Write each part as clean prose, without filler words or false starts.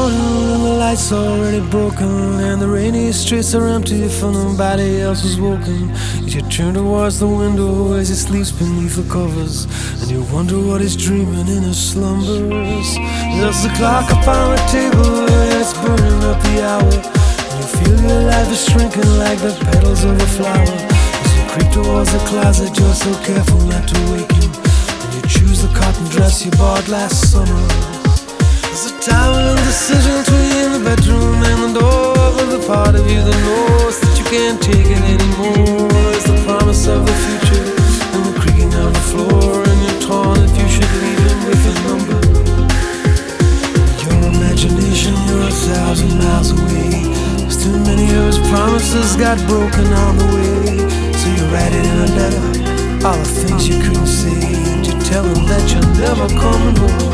morning and the lights already broken, and the rainy streets are empty for nobody else is woken. Yet you turn towards the window as he sleeps beneath the covers, and you wonder what he's dreaming in his slumbers. There's the clock upon the table and it's burning up the hour, and you feel your life is shrinking like the petals of a flower. As you creep towards the closet, you're so careful not to wake him, and you choose the cotton dress you bought last summer. It's a time of indecision between the bedroom and the door, but the part of you that knows that you can't take it anymore. It's the promise of the future and the creaking of the floor, and you're torn if you should leave him with a number. Your imagination, you're 1,000 miles away. There's too many of his promises got broken on the way. So you write it in a letter, all the things you couldn't say, and you tell him that you're never coming home.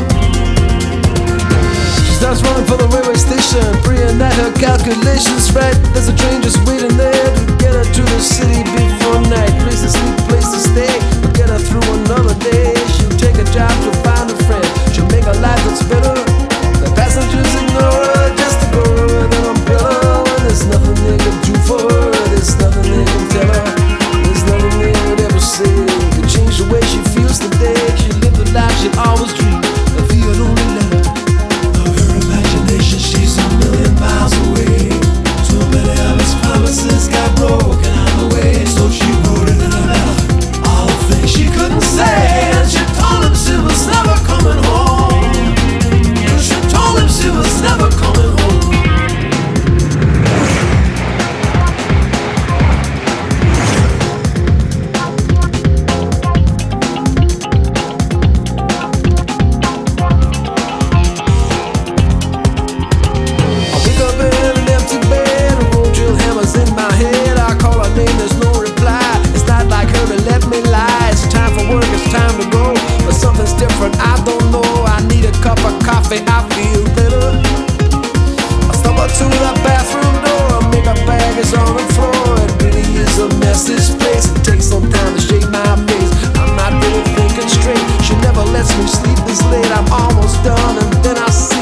Starts running for the railway station, praying that her calculations right. There's a train just waiting there to get her to the city before night. Place to sleep, place to stay, to get her through another day. She'll take a job to find a friend, she'll make a life that's better. The passengers ignore her just to go with an umbrella. When there's nothing they can do for her, there's nothing they can tell her, there's nothing they would ever say could change the way she feels today. She lived the life she'd always dreamed if he had only let her. She's a million miles away. Too many of his promises got broken on the way. So she wrote it in a letter, all the things she couldn't say, and she told him she was never coming home. She told him she was never coming home. I don't know, I need a cup of coffee, I feel better. I stumble to the bathroom door, makeup bag is on the floor. It really is a mess, this place. It takes some time to shake my face, I'm not really thinking straight. She never lets me sleep this late, I'm almost done, and then I